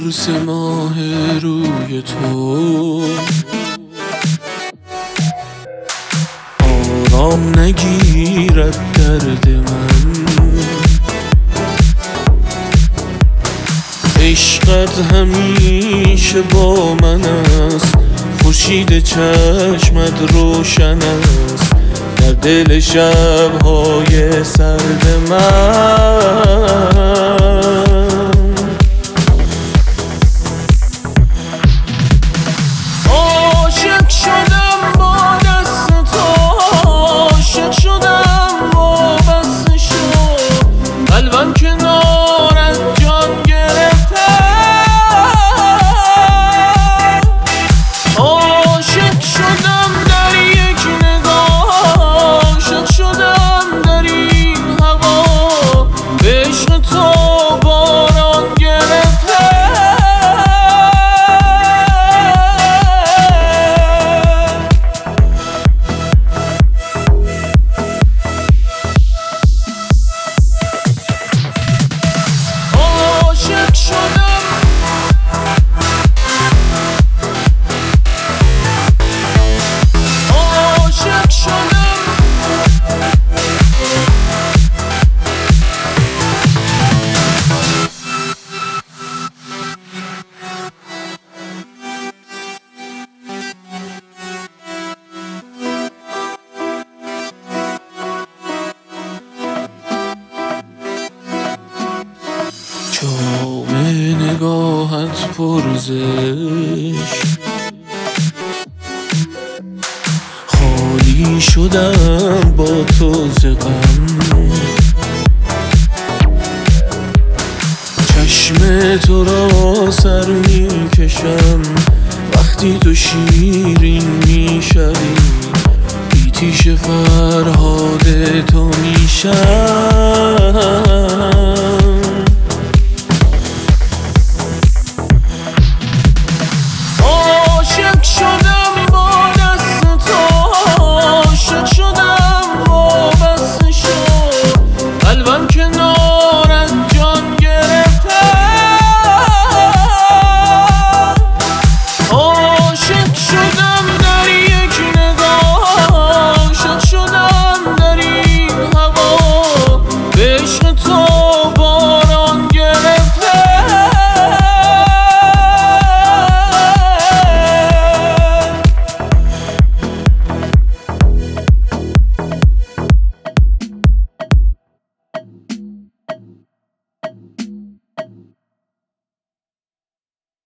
قرص ماه روی تو آرام نگیرد درد من. عشقت همیشه با من است، خورشید چشمت روشن است در دل شب‌های سرد من. عاشق شدم با دست تو، عاشق شدم وابسته شد، قلبم کنارت جان گرفته. عاشق شدم در یک نگاه، عاشق شدم در این هوا، به عشق تو باران گرفته. عاشق شدم عاشق شدم جام نگاهت پرزش، خالی شدم با تو ز غم. چشم تو را سر می کشم وقتی تو شیرین می شوی، بی تیش فرهاد تو می شم.